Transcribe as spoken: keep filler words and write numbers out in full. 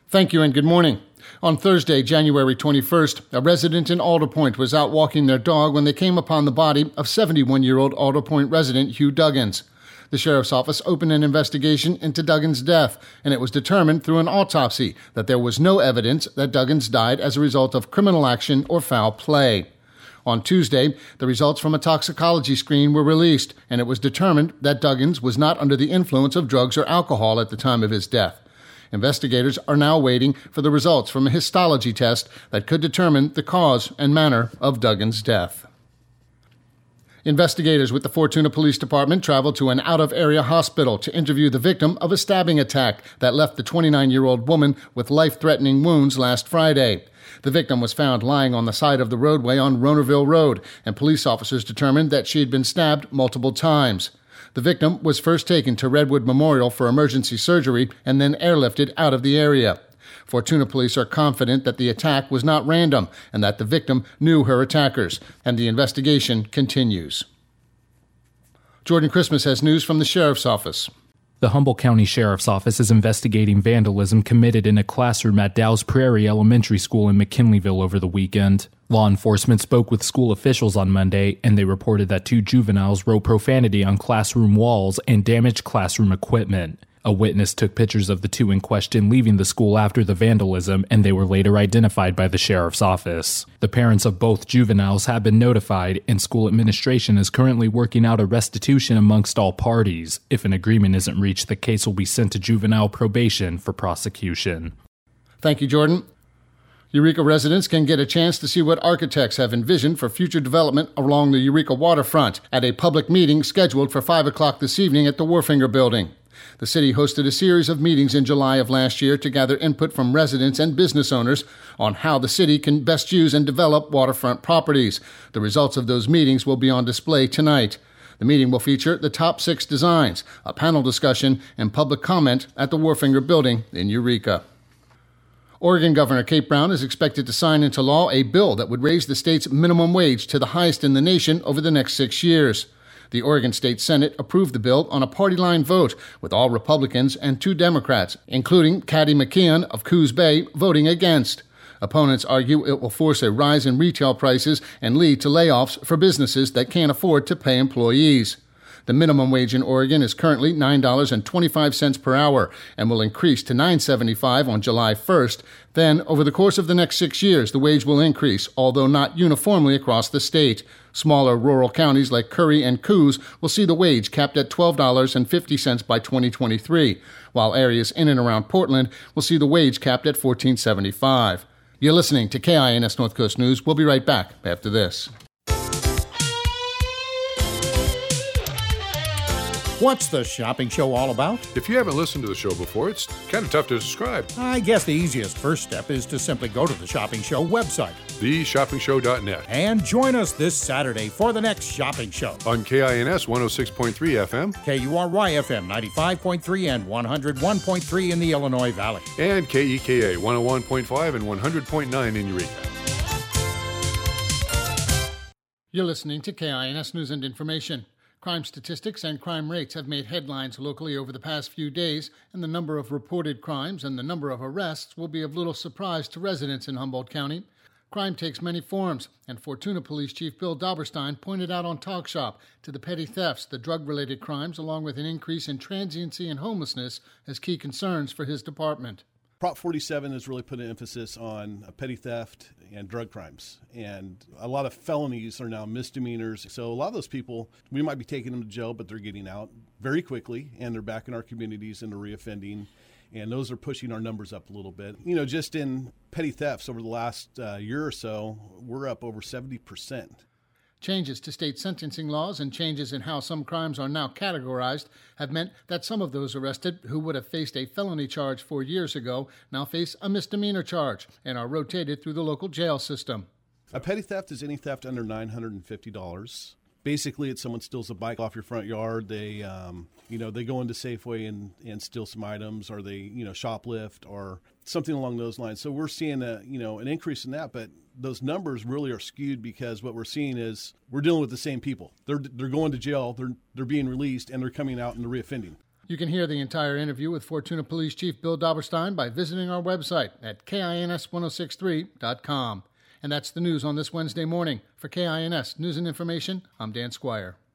Thank you and good morning. On Thursday, January twenty-first, a resident in Alder Point was out walking their dog when they came upon the body of seventy-one-year-old Alder Point resident Hugh Duggins. The sheriff's office opened an investigation into Duggins' death, and it was determined through an autopsy that there was no evidence that Duggins died as a result of criminal action or foul play. On Tuesday, the results from a toxicology screen were released, and it was determined that Duggins was not under the influence of drugs or alcohol at the time of his death. Investigators are now waiting for the results from a histology test that could determine the cause and manner of Duggins' death. Investigators with the Fortuna Police Department traveled to an out-of-area hospital to interview the victim of a stabbing attack that left the twenty-nine-year-old woman with life-threatening wounds last Friday. The victim was found lying on the side of the roadway on Ronerville Road, and police officers determined that she had been stabbed multiple times. The victim was first taken to Redwood Memorial for emergency surgery and then airlifted out of the area. Fortuna police are confident that the attack was not random and that the victim knew her attackers, and the investigation continues. Jordan Christmas has news from the sheriff's office. The Humboldt County Sheriff's Office is investigating vandalism committed in a classroom at Dow's Prairie Elementary School in McKinleyville over the weekend. Law enforcement spoke with school officials on Monday, and they reported that two juveniles wrote profanity on classroom walls and damaged classroom equipment. A witness took pictures of the two in question leaving the school after the vandalism, and they were later identified by the sheriff's office. The parents of both juveniles have been notified, and school administration is currently working out a restitution amongst all parties. If an agreement isn't reached, the case will be sent to juvenile probation for prosecution. Thank you, Jordan. Eureka residents can get a chance to see what architects have envisioned for future development along the Eureka waterfront at a public meeting scheduled for five o'clock this evening at the Warfinger Building. The city hosted a series of meetings in July of last year to gather input from residents and business owners on how the city can best use and develop waterfront properties. The results of those meetings will be on display tonight. The meeting will feature the top six designs, a panel discussion, and public comment at the Warfinger Building in Eureka. Oregon Governor Kate Brown is expected to sign into law a bill that would raise the state's minimum wage to the highest in the nation over the next six years. The Oregon State Senate approved the bill on a party line vote, with all Republicans and two Democrats, including Kathy McKeon of Coos Bay, voting against. Opponents argue it will force a rise in retail prices and lead to layoffs for businesses that can't afford to pay employees. The minimum wage in Oregon is currently nine dollars and twenty-five cents per hour and will increase to nine dollars and seventy-five cents on July first. Then, over the course of the next six years, the wage will increase, although not uniformly across the state. Smaller rural counties like Curry and Coos will see the wage capped at twelve dollars and fifty cents by twenty twenty-three, while areas in and around Portland will see the wage capped at fourteen dollars and seventy-five cents. You're listening to K I N S North Coast News. We'll be right back after this. What's the shopping show all about? If you haven't listened to the show before, it's kind of tough to describe. I guess the easiest first step is to simply go to the Shopping Show website, the shopping show dot net, and join us this Saturday for the next shopping show. On K I N S one oh six point three F M, K U R Y F M ninety-five point three and one oh one point three in the Illinois Valley, and K E K A one oh one point five and one hundred point nine in Eureka. You're listening to K I N S News and Information. Crime statistics and crime rates have made headlines locally over the past few days, and the number of reported crimes and the number of arrests will be of little surprise to residents in Humboldt County. Crime takes many forms, and Fortuna Police Chief Bill Dauberstein pointed out on Talk Shop to the petty thefts, the drug-related crimes, along with an increase in transiency and homelessness as key concerns for his department. Prop forty-seven has really put an emphasis on petty theft and drug crimes. And a lot of felonies are now misdemeanors. So a lot of those people, we might be taking them to jail, but they're getting out very quickly, and they're back in our communities and they're reoffending. And those are pushing our numbers up a little bit. You know, just in petty thefts over the last uh, year or so, we're up over seventy percent. Changes to state sentencing laws and changes in how some crimes are now categorized have meant that some of those arrested who would have faced a felony charge four years ago now face a misdemeanor charge and are rotated through the local jail system. A petty theft is any theft under nine hundred fifty dollars. Basically, it's someone steals a bike off your front yard. They, um, you know, they go into Safeway and, and steal some items, or they, you know, shoplift or something along those lines. So we're seeing a, you know, an increase in that, but those numbers really are skewed because what we're seeing is we're dealing with the same people. They're they're going to jail, they're they're being released, and they're coming out and they're reoffending. You can hear the entire interview with Fortuna Police Chief Bill Dauberstein by visiting our website at K I N S ten sixty-three dot com. And that's the news on this Wednesday morning. For K I N S News and Information, I'm Dan Squire.